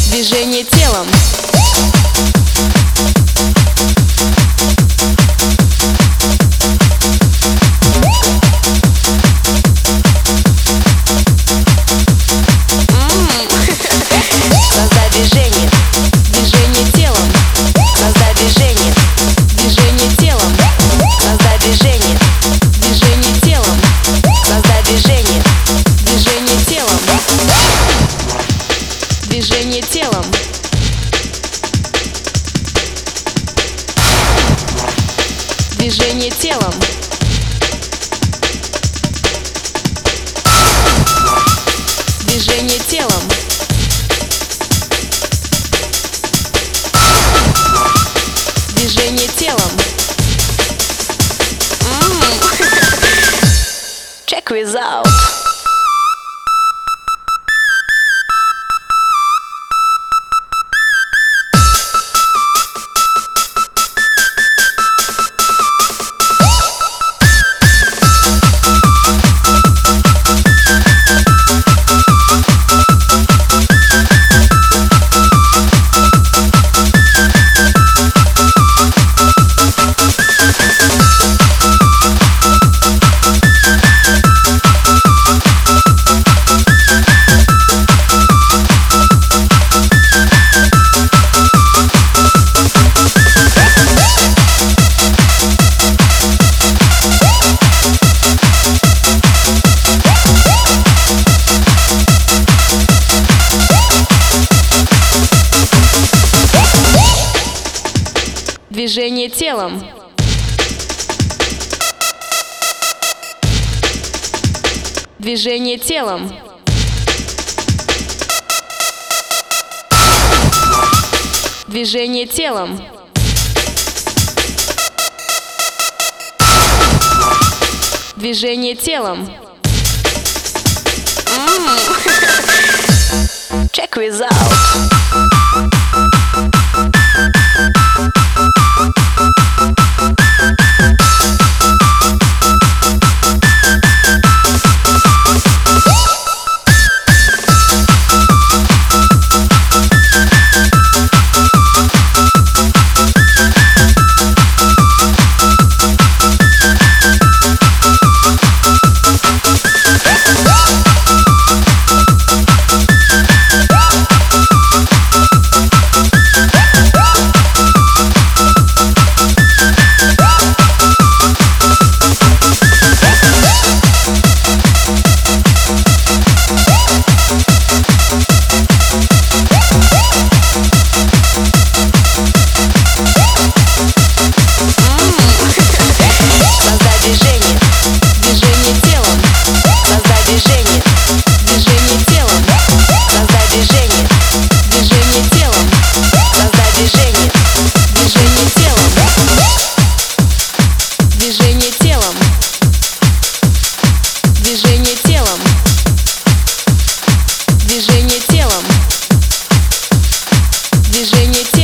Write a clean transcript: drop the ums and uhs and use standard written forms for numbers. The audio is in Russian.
Движение телом. Создать движение. Движение телом. Создать движение. Движение телом. Создать движение. Движение телом. Создать движение. Движение телом. Движение телом. Движение телом. Движение телом. Движение телом. Check this out. Движение телом. Движение телом. Движение телом. Движение телом. Check this out. Движение телом.